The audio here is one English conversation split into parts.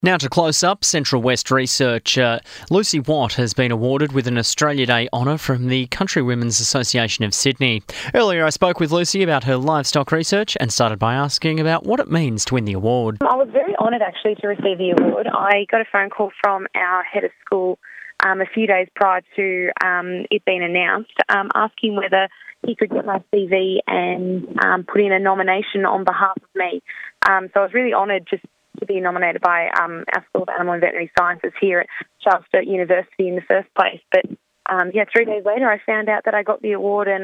Now to Close Up, Central West researcher Lucy Watt has been awarded with an Australia Day honour from the Country Women's Association of Sydney. Earlier I spoke with Lucy about her livestock research and started by asking about what it means to win the award. I was very honoured actually to receive the award. I got a phone call from our head of school a few days prior to it being announced, asking whether he could get my CV and put in a nomination on behalf of me. So I was really honoured just to be nominated by our School of Animal and Veterinary Sciences here at Charles Sturt University in the first place. But 3 days later I found out that I got the award, and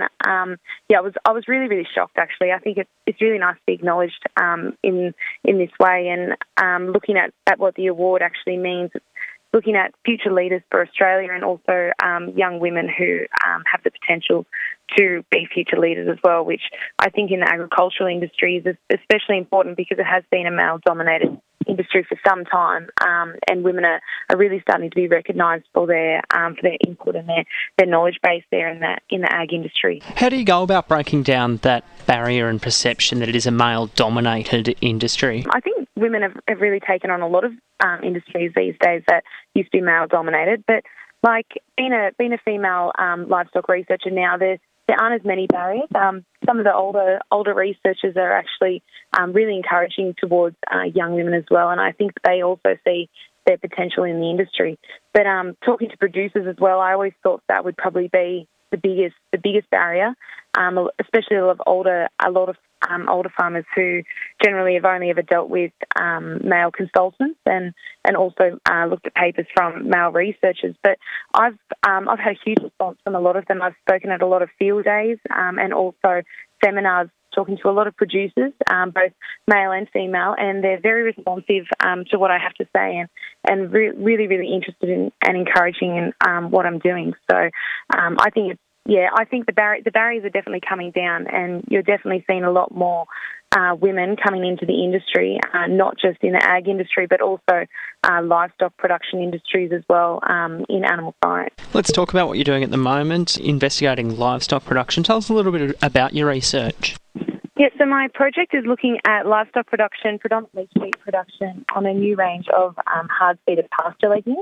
I was really, really shocked actually. I think it's really nice to be acknowledged in this way, and looking at what the award actually means. Looking at future leaders for Australia and also young women who have the potential to be future leaders as well, which I think in the agricultural industry is especially important because it has been a male-dominated industry for some time, and women are really starting to be recognised for their input and their knowledge base there in the ag industry. How do you go about breaking down that barrier and perception that it is a male-dominated industry? I think women have really taken on a lot of industries these days that used to be male-dominated, but like being a female livestock researcher now, there aren't as many barriers. Some of the older researchers are actually really encouraging towards young women as well, and I think they also see their potential in the industry. But talking to producers as well, I always thought that would probably be the biggest barrier, especially a lot of older farmers who generally have only ever dealt with male consultants and also looked at papers from male researchers. But I've had a huge response from a lot of them. I've spoken at a lot of field days and also seminars talking to a lot of producers, both male and female, and they're very responsive to what I have to say and really, really interested in and encouraging in what I'm doing. So I think the barriers are definitely coming down, and you're definitely seeing a lot more women coming into the industry, not just in the ag industry, but also livestock production industries as well in animal science. Let's talk about what you're doing at the moment, investigating livestock production. Tell us a little bit about your research. Yeah, so my project is looking at livestock production, predominantly sheep production, on a new range of hard-seeded pasture legumes.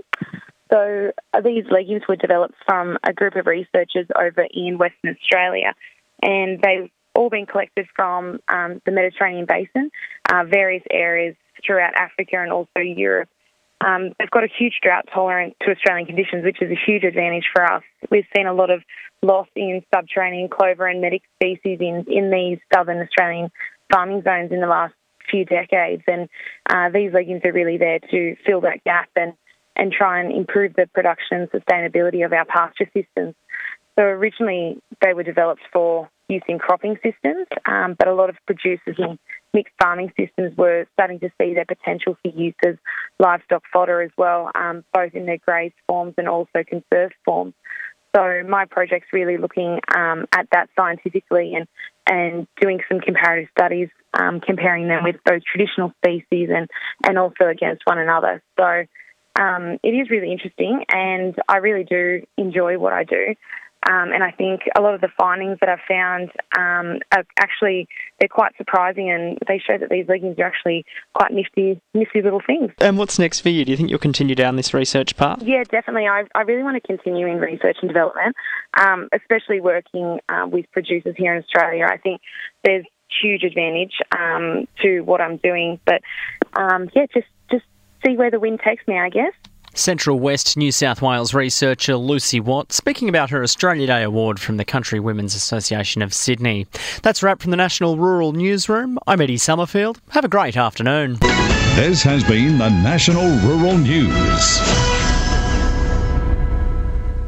So these legumes were developed from a group of researchers over in Western Australia, and they've all been collected from the Mediterranean basin, various areas throughout Africa and also Europe. They've got a huge drought tolerance to Australian conditions, which is a huge advantage for us. We've seen a lot of loss in subterranean clover and medic species in these southern Australian farming zones in the last few decades, and these legumes are really there to fill that gap and try and improve the production and sustainability of our pasture systems. So originally they were developed for use in cropping systems, but a lot of producers in mixed farming systems were starting to see their potential for use as livestock fodder as well, both in their grazed forms and also conserved forms. So my project's really looking at that scientifically and doing some comparative studies, comparing them with those traditional species and also against one another. So it is really interesting, and I really do enjoy what I do. And I think a lot of the findings that I've found are actually, they're quite surprising, and they show that these legumes are actually quite nifty little things. And what's next for you? Do you think you'll continue down this research path? Yeah, definitely. I really want to continue in research and development, especially working with producers here in Australia. I think there's huge advantage to what I'm doing. But just see where the wind takes me, I guess. Central West New South Wales researcher Lucy Watt speaking about her Australia Day award from the Country Women's Association of Sydney. That's a wrap from the National Rural Newsroom. I'm Eddie Summerfield. Have a great afternoon. This has been the National Rural News.